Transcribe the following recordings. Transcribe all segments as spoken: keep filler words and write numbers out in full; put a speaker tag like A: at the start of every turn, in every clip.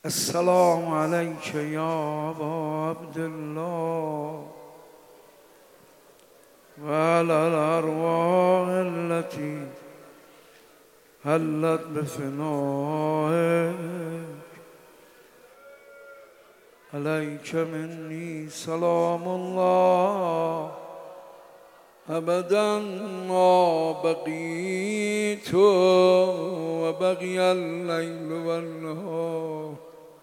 A: السلام عليك يا أبا عبد الله وعلى الأرواح التي هلت بفنائك عليك مني سلام الله أبدا ما بقيت وبقي الليل والنهار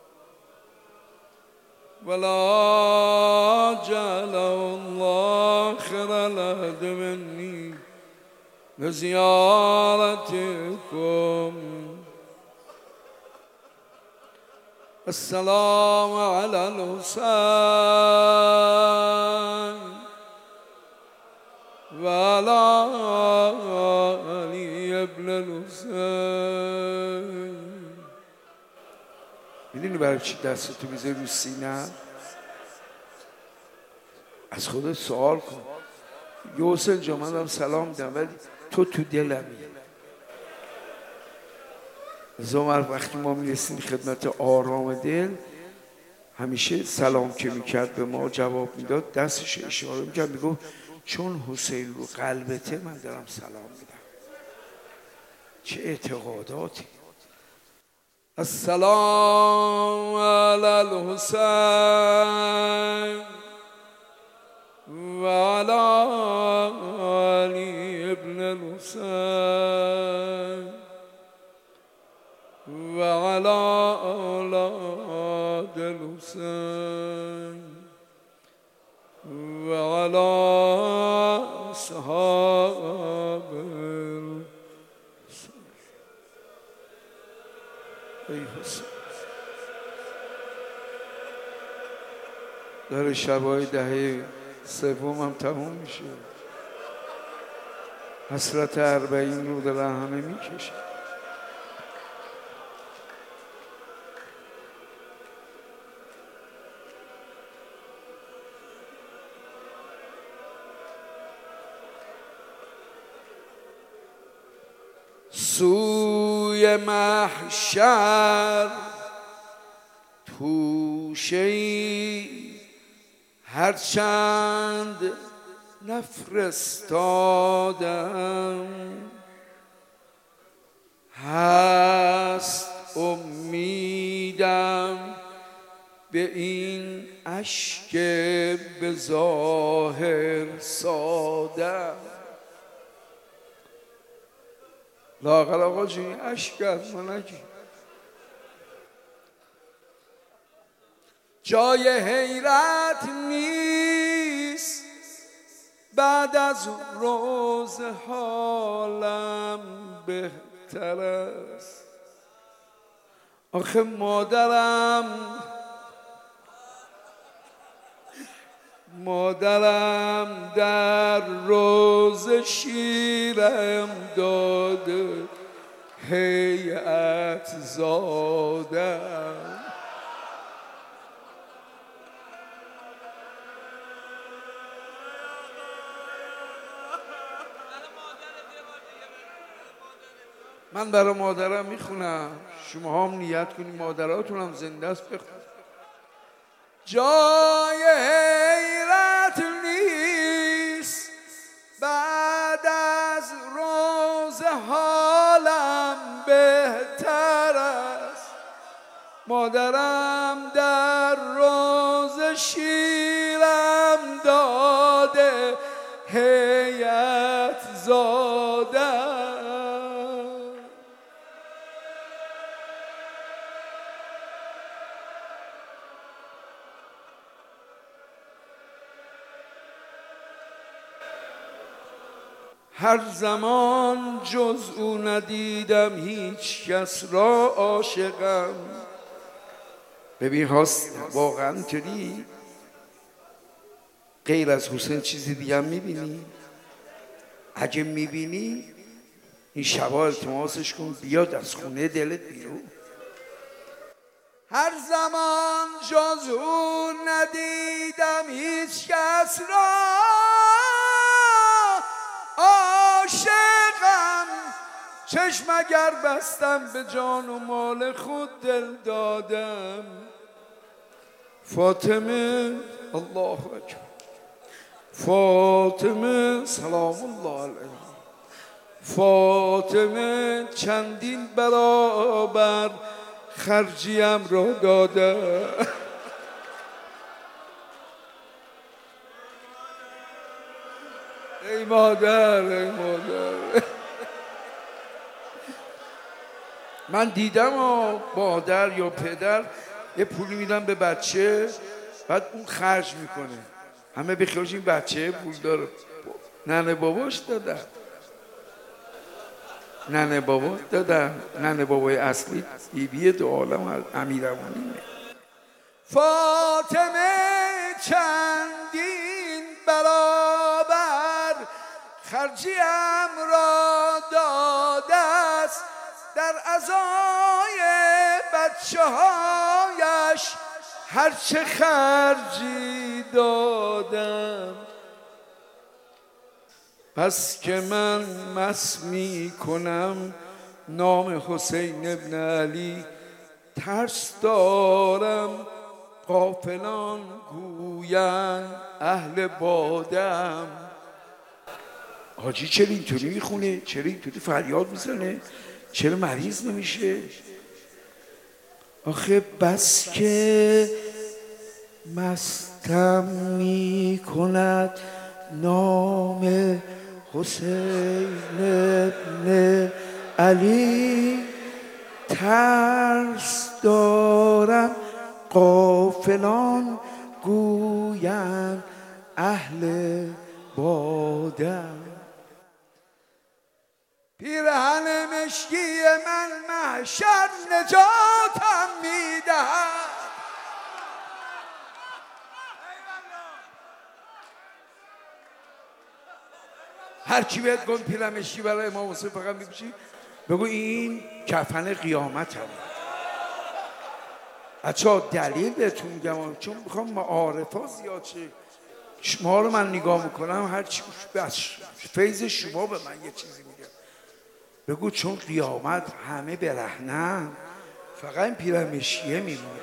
A: ولا جعل الله خير العهد مني لزيارتكم. السلام على الحسين وعلى علي ابن الحسین. میدونی برای چی دستتو میذاری رو سینه؟ از خودت سوال کن. یه حسین جا من دارم سلام میدم ولی تو تو دلمی. زمان وقتی ما میرسیم خدمت آرام دل همیشه سلام که میکرد به ما جواب میداد دستش اشاره میکرد میگفت چون حسین رو قلبته من دارم سلام میدم. چه اعتقاداتی. السلام علی الحسین و علی علی ابن الحسین و علی اولاد الحسین و علی اصحاب ای حسین. داره شبای دهه سوم هم تموم میشه. حسرت اربعین رو داره همه میکشه. سوی محشر توشه‌ای هرچند نفرستادم هست امیدم به این اشک به ظاهر ساده. لااقل آقا جون اشک از ما نگی. جای حیرت نیست بعد از روز حالم بهتر است. آخه مادرم مادرم در روز شیرم داده هیئت زادم. من برای مادرم میخونم، شما هم نیت کنید مادراتون هم زنده است بخونید. جای حیرت نیست بعد از روز حالم بهتر است. مادرم در روز شیرم داده هیئت زاده. هر زمان جز او ندیدم هیچ کس را عاشقم. ببین هاست واقعا توری غیر از حسین چیزی دیگه هم میبینی؟ اگه میبینی این شبا التماسش کن بیاد از خونه دلت بیرون. هر زمان جز او ندیدم هیچ کس را عاشقم چشم اگر بستم به جان و مال خود دل دادم. فاطمه الله اکبر، فاطمه سلام الله علیه، فاطمه چندین برابر خرجیم را داده. ای مادر، ای مادر. من دیدم مادر یا پدر یه پولی میدن به بچه، بعد اون خرج میکنه، همه بخیالش این بچه پول داره. ننه باباش دادن، ننه بابا دادن. ننه بابای اصلی بیبی دو عالم امیرالمومنینه. فاطمه چندین برابر خرجیم را داده است، در عزای بچه هایش هرچه خرجی دادم. پس که من مس می کنم نام حسین ابن علی، ترس دارم غافلان گویند اهل بادم. حاجی چرا اینطوری میخونه؟ چرا اینطوری فریاد میزنه؟ چرا مریض نمیشه؟ آخه بس که مستم می کند نام حسین ابن علی، ترس دارم غافلان گویند اهل بادم. پیرهن مشکی من محشر نجاتم میدهد. هر کی بهت گفت پیرهن مشکی برای امام حسین فقط میپوشی، بگو این کفن قیامت هم. بچه‌ها دلیل بهتون میگم چون میخوام معارفه زیاد شه. شما رو من نگاه میکنم هر چی بس فیض شما به من یه چیزی میگه. بگو چون قیامت همه برهنن، فقط این پیرهن مشکیه میمونه.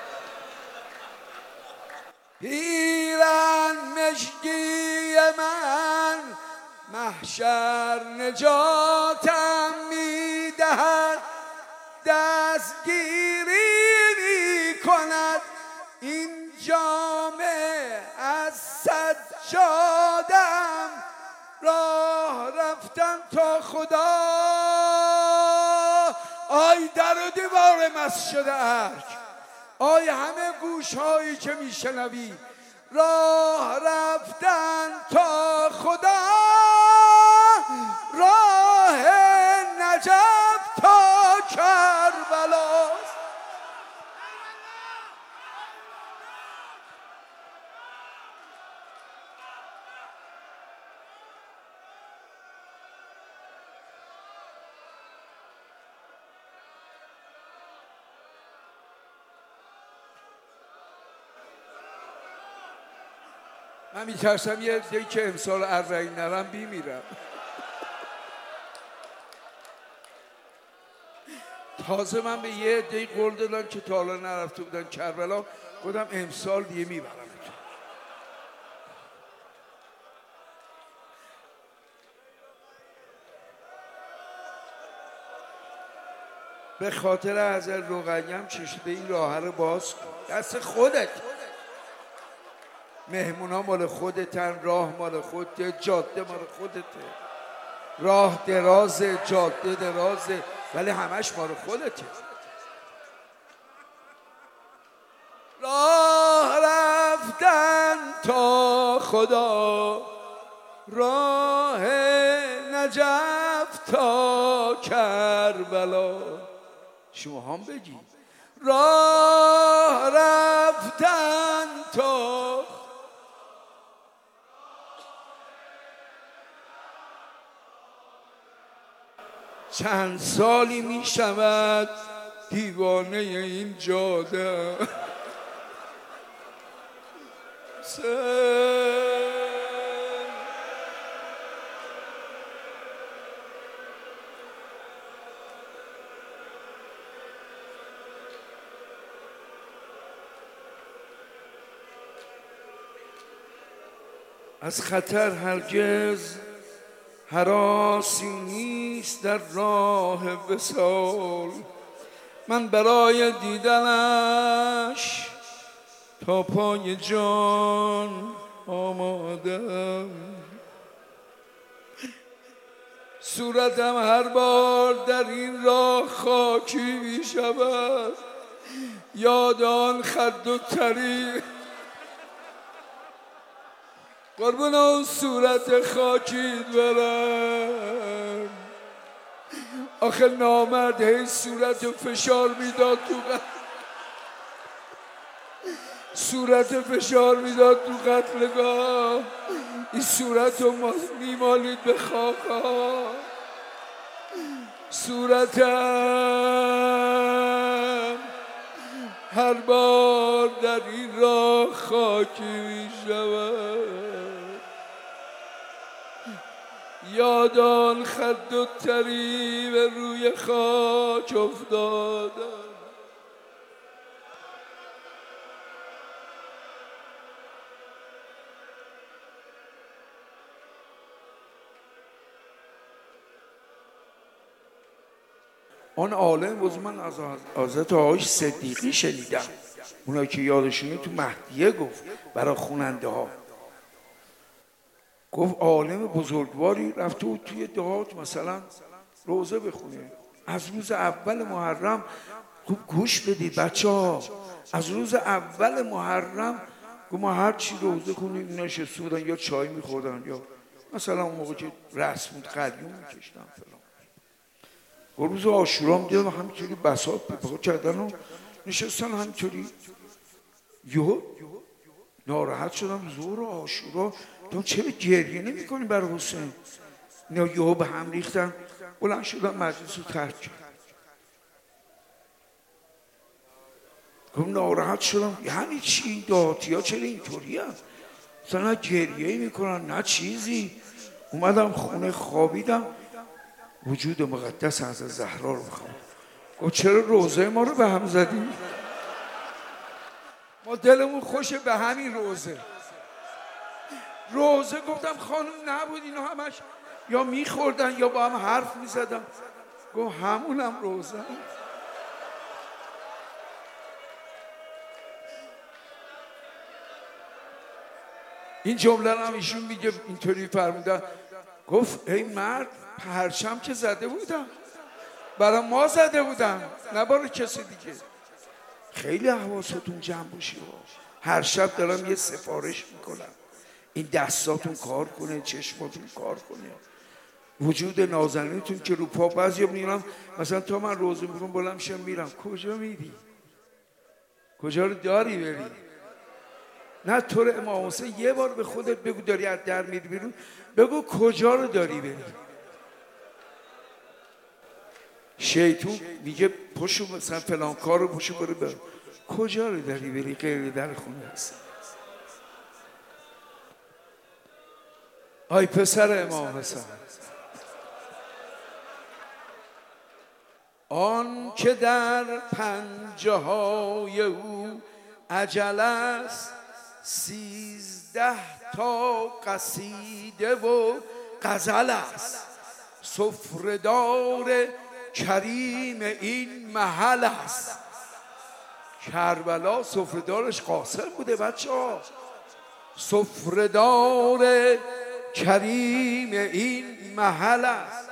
A: پیرهن مشکی من محشر نجاتم میدهد، دستگیری میکند این جامه از سجادم. راه رفتن تا خدا، آی در و دیوار مست شده ارک، آی همه گوش هایی که میشنوی، راه رفتن تا خدا، راه نجف تا کربلاست. من میترسم یه دیگه که امسال اربعین نرم بیمیرم. تازه من به یه عده‌ای قول دادم که تا حالا نرفته بودن کربلا، گفتم امسال دیگه میبرم. به خاطر حضرت رقیه‌ام چشم به این راه رو باز کن. دست خودت، مهمونا مال خودتن، راه مال خودته، جاده مال خودته. راه درازه، جاده درازه، ولی همش مال خودته. راه رفتن تا خدا، راه نجف تا کربلا. شما هم بگید راه رفتن تا. چند سالی می شود دیوانه این جاده. از خطر هرگز هراسی نیست در راه وصال. من برای دیدنش تا پای جان آمادم. صورتم هر بار در این راه خاکی می شود، یاد آن خد و طریق قربون اون صورت خاکیت برم. آخه نامرد هی صورت فشار میداد تو قتل، صورت فشار میداد تو قتلگاه، این صورت رو میمالید به خاکا. صورتم هر بار در این راه خاکی می شود، یاد آن خد و طری به روی خاک افتادم. آن عالم بود. من از حضرت آقای صدیقی شنیدم، اونایی که یادشونه تو مهدیه گفت برای خوننده ها، گفت عالم بزرگواری رفته بود توی دهات مثلا روزه بخونه. از روز اول محرم، خوب گوش بدید بچه ها، از روز اول محرم گفت ما هر چی روزه کنیم نشسته بودن یا چای میخوردن یا مثلا اون موقع که رسم بود قلیون میکشتن فلان. و روز عاشورا هم دیدم همینطوری بساط پا کردن و نشستن همینطوری. یهو ناراحت شدم، زور عاشورا تو چرا گریه نمی کنی برای حسین؟ اینا یهو به هم ریختن، بلند شدن مجلس رو ترک کرد. گفتم ناراحت شدم، یعنی چی این دهاتی ها چرا اینطوری هست؟ مثلا گریه میکنن نه چیزی. اومدم خونه خوابیدم، وجود مقدس از زهرا رو بخوام. گفت چرا روزه ما رو به هم زدی؟ ما دلمون خوشه به همین روزه. روزه گفتم خانم نبود اینا همش یا میخوردن یا با هم حرف میزدم. گفت همونم روزه. این جمله رو هم ایشون میگه اینطوری فرمودن، گفت ای مرد پرچم که زده بودم برای ما زده بودم نه برای کسی دیگه. خیلی حواستون جمع باشه. هر شب دارم یه سفارش میکنم این دستاتون کار کنه، چشماتون کار کنه. وجود نازنینتون که رو پا بعضی میرم مثلا تا من روزه میکنم بلند میشم میرم. کجا میری؟ کجا رو داری بری؟ نه طور امام حسین یه بار به خودت بگو داری از در میری بیرون، بگو کجا رو داری بری. شیطون میگه پشو مثلا فلان کار رو پشو برو برو، کجا رو داری بری؟ غیر در خونه هست. آی پسر امام حسین، آن که در پنجه های او عجل است، سیزده تا قصیده و غزل است. سفره‌دار کریم این محل است. کربلا سفره‌دارش قاسم بوده بچه ها. سفره‌دار کریم این محل است.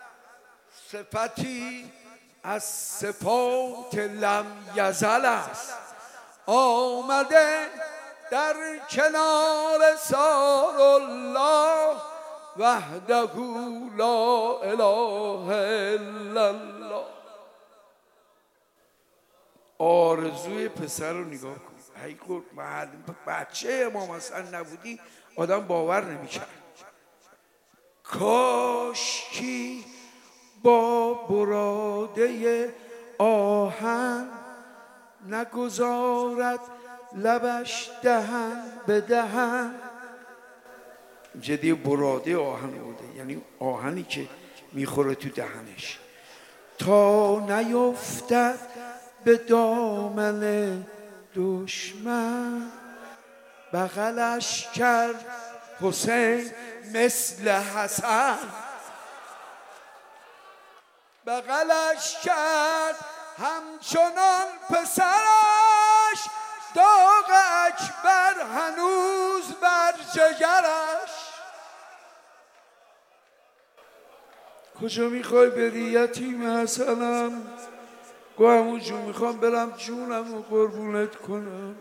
A: صفتی از صفات لم یزل است. آمده در کنار سار الله وحده لا اله الا الله. آرزوی پسر رو نگاه کن. ای گفت بچه امام حسن نبودی آدم باور نمیکرد. کاشکی با براده آهن نگذارد لبش دهن به دهن. جدی براده آهن بوده، یعنی آهنی که میخوره تو دهنش، تا نیفتد به دامن دشمن. بغلش کرد حسین مثل حسن بغلش کرد همچنان پسرش، داغ اکبر هنوز بر جگرش. کجا میخوای بری یتیم حسنم؟ گو همون جون میخوام برم جونم و قربونت کنم.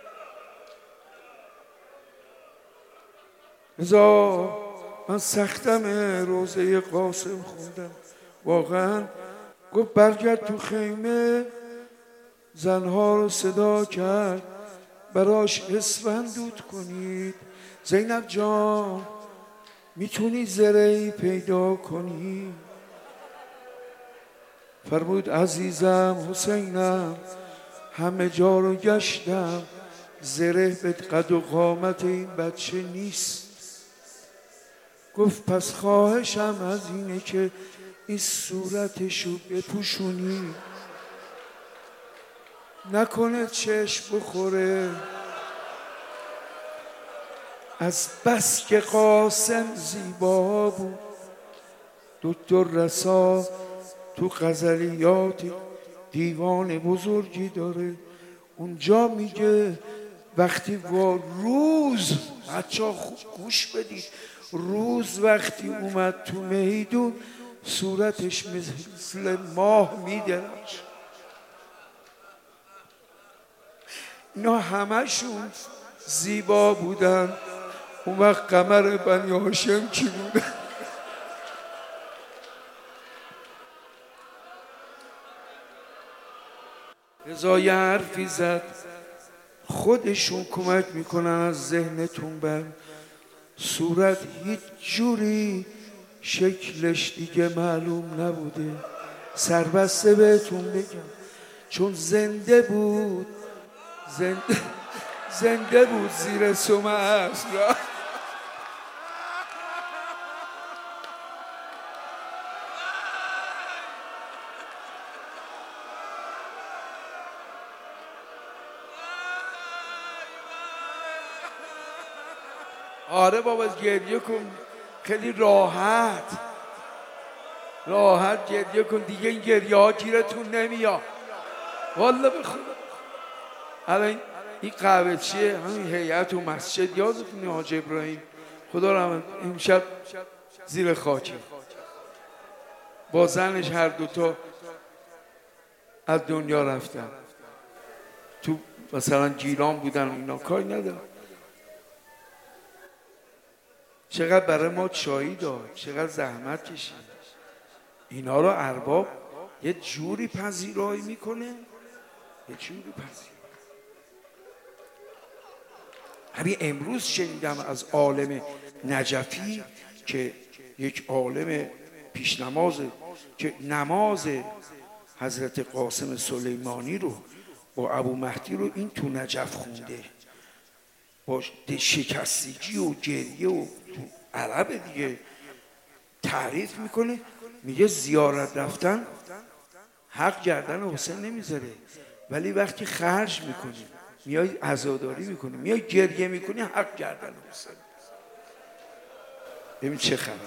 A: ازا من سختم روزه قاسم خوندم واقعا. گفت برگرد تو خیمه، زنها رو صدا کرد براش اسفند دود کنید. زینب جان میتونی زرهی پیدا کنی؟ فرمود عزیزم حسینم همه جا رو گشتم، زره به قد و قامت این بچه نیست. گفت پس خواهشم از اینه که این صورتشو بپوشونی، نکنه چشم بخوره. از بس که قاسم زیبا بود دکتر رسا تو غزلیات دیوان بزرگی داره، اونجا میگه وقتی با روز، بچه ها خوب گوش بدید، روز وقتی اومد تو میدون صورتش مثل ماه میدرخش. اینا همشون زیبا بودن. اون وقت قمر بنی هاشم کی بوده؟ رضا یه حرفی زد، خودشون کمک میکنن از ذهنتون بر. صورت هیچ جوری شکلش دیگه معلوم نبوده، سربسته بهتون بگم، چون زنده بود، زنده, زنده بود زیر سم اصلا. آره بابا گریه کن، خیلی راحت راحت گریه کن دیگه، این گریه ها گیرتون نمیاد والله بخدا. الان این قهوه چیه؟ همین هیئت و مسجد یادتونه حاج ابراهیم خدا رحمت امشب زیر خاکی با زنش هر دوتا از دنیا رفتن. تو مثلا گیلان بودن اینا، کاری ندارم. چقدر برای ما چایی داد، چقدر زحمت کشید. اینا رو ارباب یه جوری پذیرایی میکنه، یه جوری پذیرایی. همین امروز شنیدم از عالم نجفی که یک عالم پیشنمازه که نماز حضرت قاسم سلیمانی رو با ابو مهدی رو این تو نجف خونده، با شکستگی و گریه و عرب دیگه تعریف میکنه. میگه زیارت رفتن حق گردن حسین نمیذاره، ولی وقتی خرج میکنی میای عزاداری میکنی میای گریه میکنی حق گردن حسین. ببین چه خبره.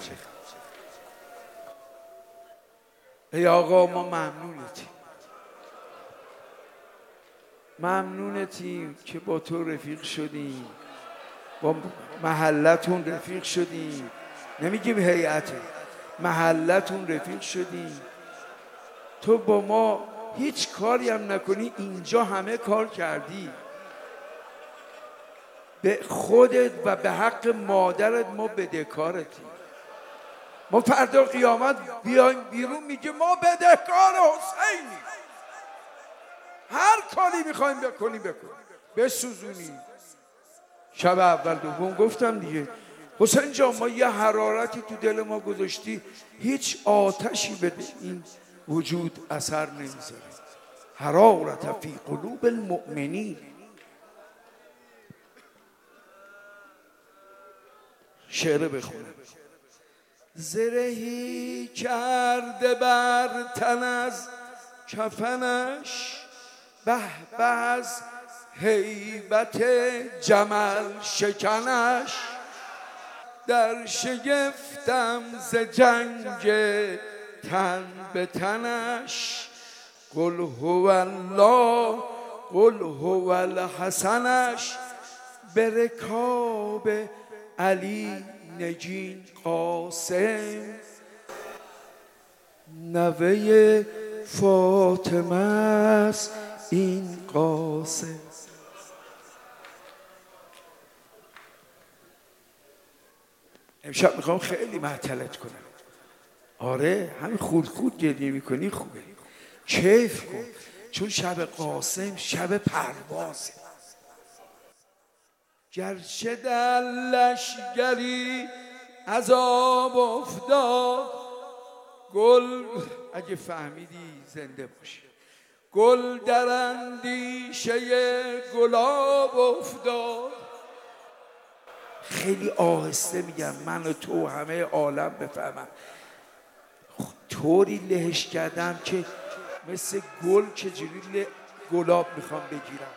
A: ای آقا ما ممنونتیم، ممنونتیم که با تو رفیق شدیم، با محلتون رفیق شدیم، نمیگیم هیئت، محلتون رفیق شدیم. تو با ما هیچ کاری هم نکنی اینجا همه کار کردی، به خودت و به حق مادرت ما بدهکارتیم. ما فردا قیامت بیایم بیرون میگه ما بدهکار حسینی، هر کاری میخوایم بکنیم بکنیم، بسوزونیم. شب اول دوم گفتم دیگه حسین جان ما یه حرارتی تو دل ما گذاشتی، هیچ آتشی به این وجود اثر نمیذاره. حرارت فی قلوب المؤمنین. شعر بخونم. زرهی کرده بر تن از کفنش، به به از هیبت جمل شکنش. در شگفتم ز جنگ تن به تنش. قل هو الله قل هو الحسنش. به رکاب علی نگین قاسم، نوه فاطمه است این قاسم. امشب میخوام خیلی معطلت کنم. آره همین خود خود گریه میکنی خوبه، کیف کن، چون شب قاسم شب پروازه. گرچه در لشگری عذاب افتاد، گل اگه فهمیدی زنده باشی، گل در اندیشه گلاب افتاد. خیلی آهسته میگم من و تو همه عالم بفهمم. طوری لهش کردم که مثل گل چجوری گلاب میخوام بگیرم.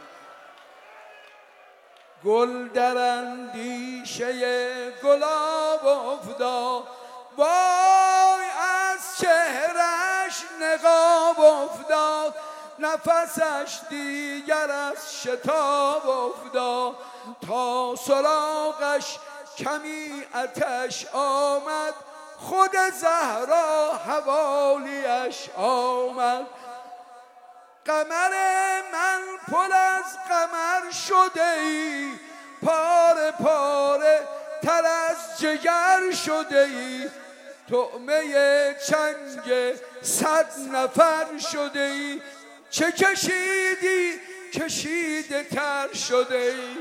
A: گل در اندیشه گلاب افتاد، وای از چهرش نقاب افتاد، نفسش دیگر از شتاب افتاد، تا سراغش کمی آتش آمد، خود زهرا حوالیش آمد. قمر من پر از قمر شده ای، پاره پاره تر از جگر شده ای، طعمه چنگ صد نفر شده ای، چه کشیدی کشیده تر شده ای.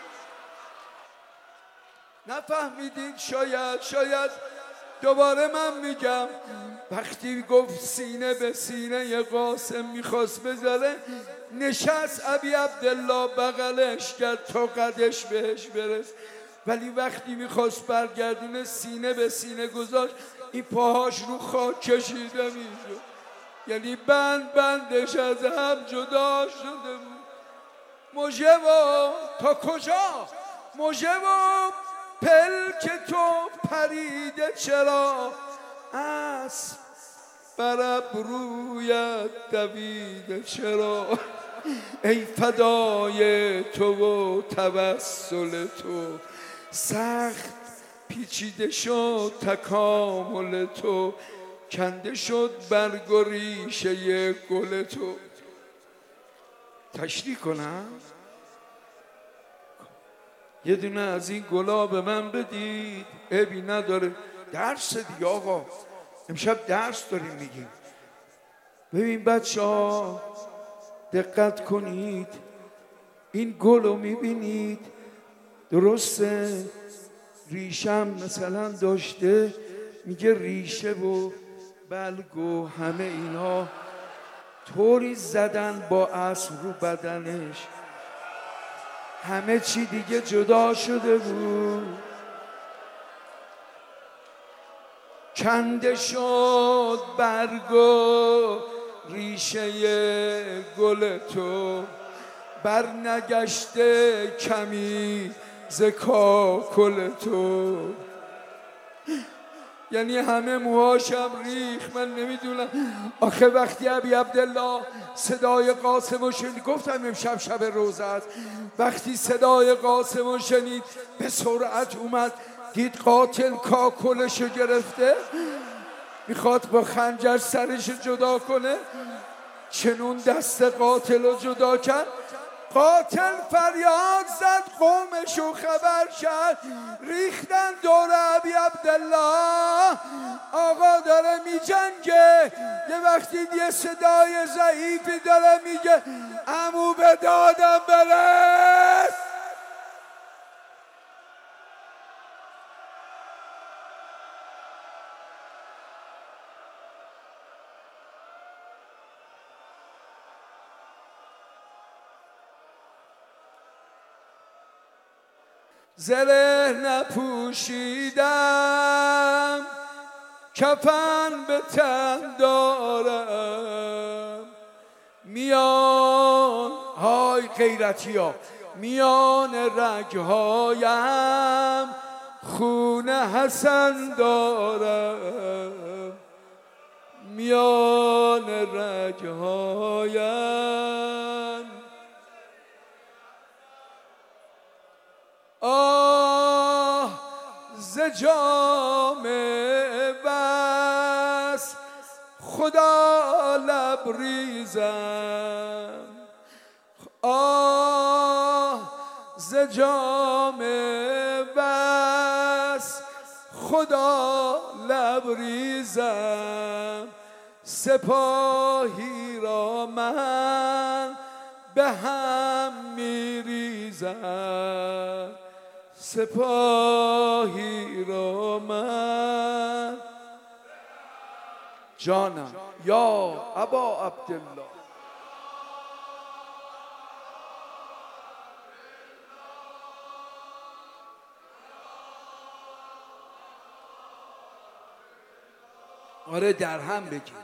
A: نفهمیدین شاید شاید دوباره من میگم. وقتی گفت سینه به سینه قاسم میخواست بذاره، نشست ابی عبدالله بغلش کرد تا قدش بهش برس، ولی وقتی میخواست برگردونه سینه به سینه گذاشت، این پاهاش رو خاک کشیده میشد، یعنی بند بندش از هم جدا شده بود. مژه و تا کجا؟ مژه و پلک تو پریده چرا؟ اسب بر ابرویت دویده چرا؟ ای فدای تو و توسل تو، سخت پیچیده شد تکامل تو، کنده شد برگ و ریشه گل تو. تشریح کنم؟ یه دونه از این گلا به من بدید، عیبی نداره. درس دیگه آقا، امشب درس داریم میگیم. ببین بچه ها دقت کنید، این گل رو میبینید درسته؟ ریشم مثلا داشته، میگه ریشه و بلگ و همه اینا طوری زدن با اسب رو بدنش، همه چی دیگه جدا شده بود. کنده شد برگ و ریشه گل تو، بر نگشته کمی ز کاکل تو. یعنی همه موهاشم ریخ. من نمیدونم آخه وقتی ابی عبدالله صدای قاسم رو شنید، گفتم امشب شب روزه است، وقتی صدای قاسم رو شنید به سرعت اومد، دید قاتل کاکلش رو گرفته، میخواد با خنجر سرش جدا کنه، چنون دست قاتل رو جدا کرد. قاتل فریاد زد، قومشو خبر کرد، ریختن دور ابی عبدالله. آقا داره می جنگه. یه وقتی یه صدای ضعیفی داره میگه عمو به دادم برس. زره نپوشیدم، کفن به تن دارم، میان های غیرتی ها، میان رگهایم خون حسن دارم میان رگهایم. آه ز جام بس خدا لبریزم. آه ز جام بس خدا لبریزم. سپاهی را من به هم میریزم. سپاهی را من جانم یا ابا عبدالله. آره در هم بگیم.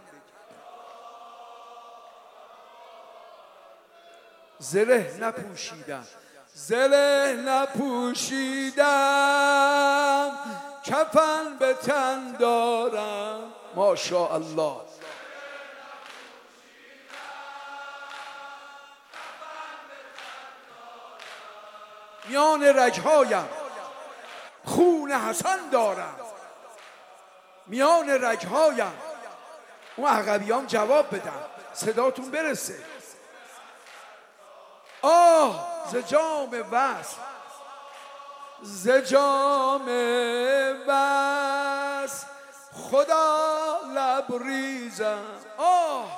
A: زره نپوشیدم زره نپوشیدم کفن به تن دارم. ماشاءالله. میان رگهایم خون حسن دارم. میان رگهایم. اون عقبیام جواب بدن صداتون برسه. آه ز جام وصل ز جام وصل خدا لبریزم. آه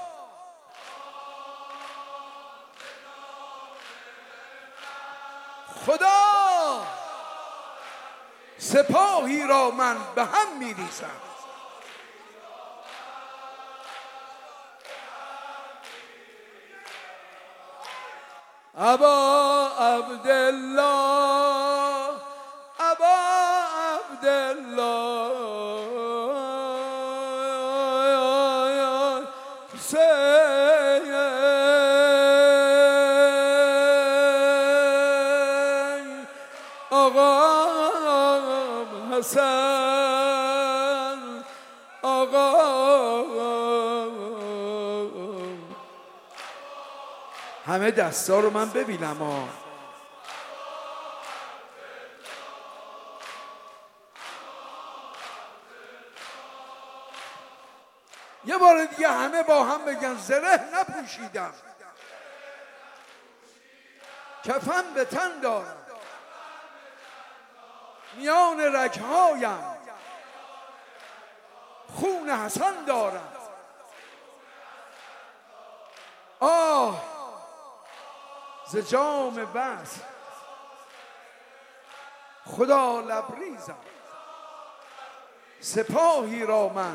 A: خدا سپاهی را من به هم میریزم. ابا عبدالله ابا عبدالله حسین آقا حسن آقا. همه دستا رو من ببینم ها. یه بار دیگه همه با هم بگن زره نپوشیدم کفن به تن دارم. میان رگهایم خون حسن دارم. آه ز جام بس خدا لبریزم. سپاهی را من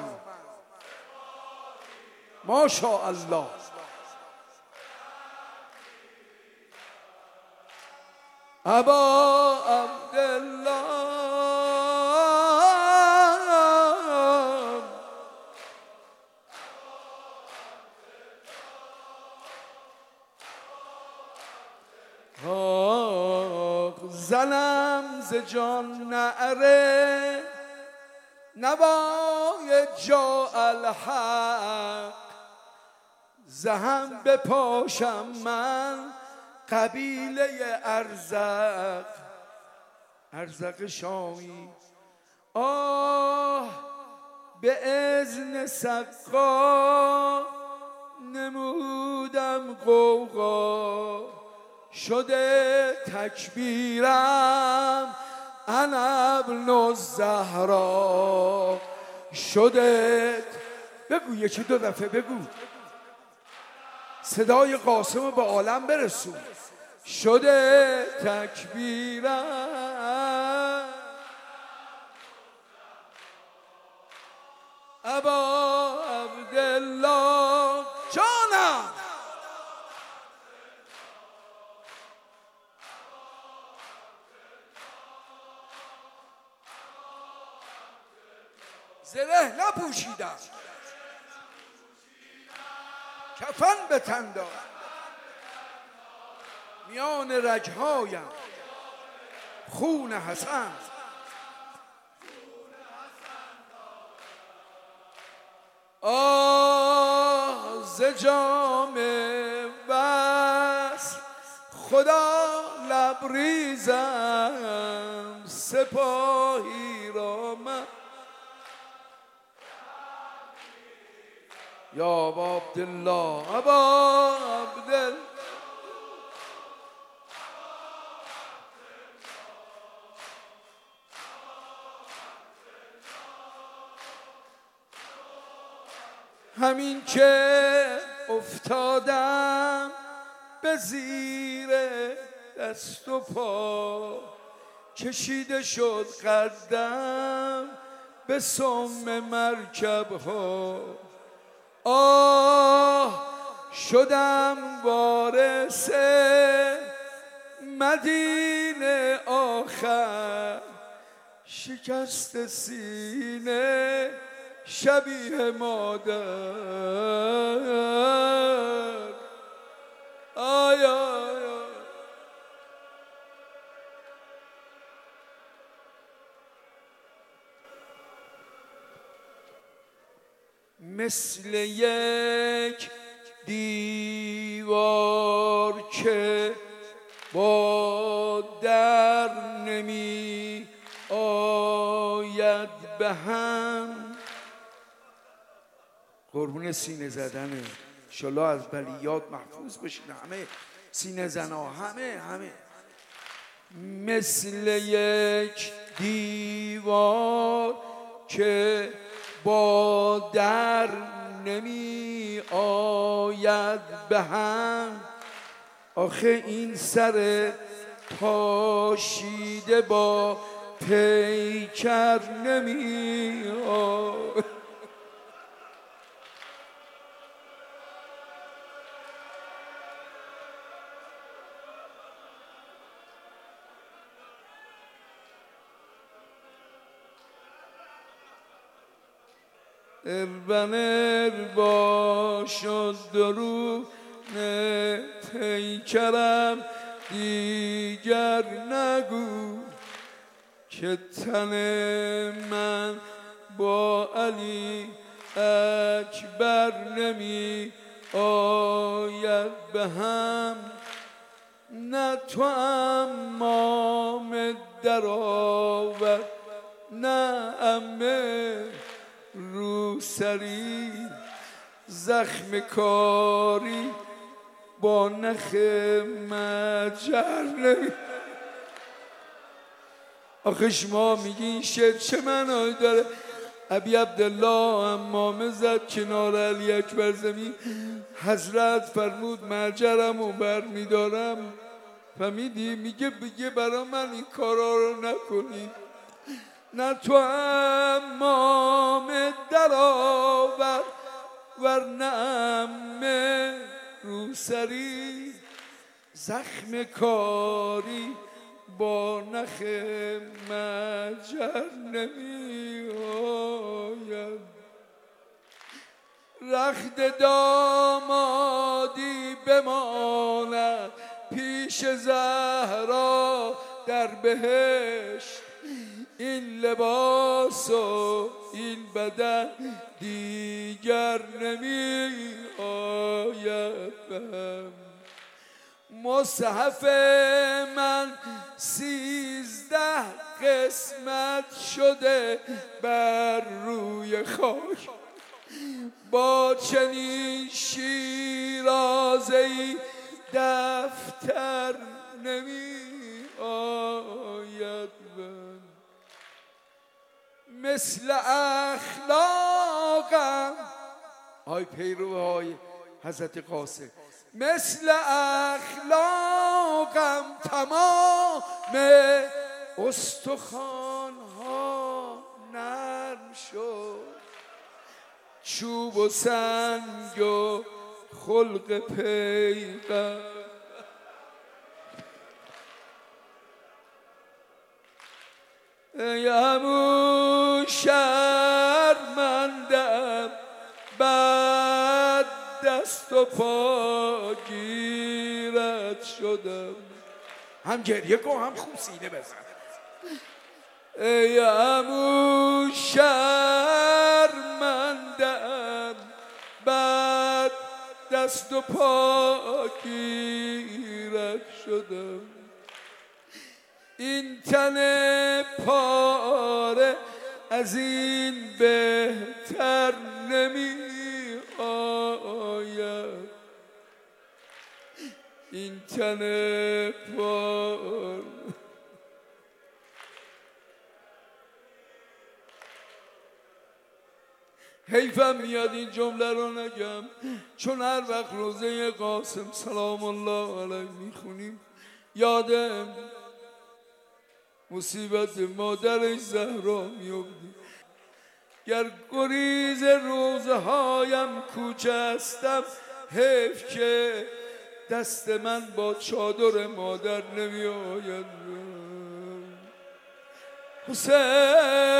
A: ماشاءالله. ابا عبدالله زنم ز جان نعره نوای جا الحق. زهم بپاشم من قبیله ارزق. ارزق شامی. آه به اذن سقا نمودم غوغا. شده تکبیرم انا ابن الزهرا. شده بگو یکی دو دفعه بگو صدای قاسم به عالم برسون. شده تکبیرم ابا عبدالله جانم. زره نپوشیدم کفن به تن دارم. میان رگهایم خون حسن آه ز جام وصل خدا لبریزم سپاهی را من یا ابا عبدالله ابا عبدالله همین که افتادم به زیر دست و پا کشیده شد قدم به سم مرکب ها آه شدم وارث مدینه آخر شکست سینه شبیه مادر آی آی آی مثل یک دیوار که با در نمی آید به هم قربون سینه زدنه انشالله از بلیات محفوظ بشین همه سینه زنا همه همه مثل یک دیوار که با در نمی آید به هم آخه این سر پاشیده با پیکر نمی آید اربنر باشد درون پیکرم دیگر نگو که تن من با علی اکبر نمی آید به هم نه تو امام در آور نه امه رو سری زخم کاری با نخ مجر نمی آخه شما میگین شعر چه معنایی داره ابی عبدالله امامه زد کنار علی اکبر زمین حضرت فرمود مجرم و بر میدارم فهمیدی میگه بگه برا من این کارا رو نکنی نه تو امام در آور ورنه امه روسری زخم کاری با نخ مجر نمی آید رخت دامادی بماند پیش زهرا در بهشت این لباس و این بدن دیگر نمی آید بهم مصحف من سیزده قسمت شده بر روی خاک با چنین شیرازه‌ای دفتر نمی آید بهم مثل اخلاقم های پیروهای حضرت قاسم مثل اخلاقم تمام استخوان ها نرم شد چوب و سنگ و خلق پیغمبر ای عمو شرمندم بعد دست و پا گیرت شدم هم گریه کن هم خوب سینه بزن ای عمو شرمندم دست و پا گیرک شدم، این تن پاره از این بهتر نمی آید، این تن پاره. حیفم میاد این جمله رو نگم، چون هر وقت روزه قاسم سلام الله علیه میخونیم یادم مصیبت مادرش زهرا میفته. گر گریز روزه هایم کوچه هستم، حیف که دست من با چادر مادر نمی آید. حسین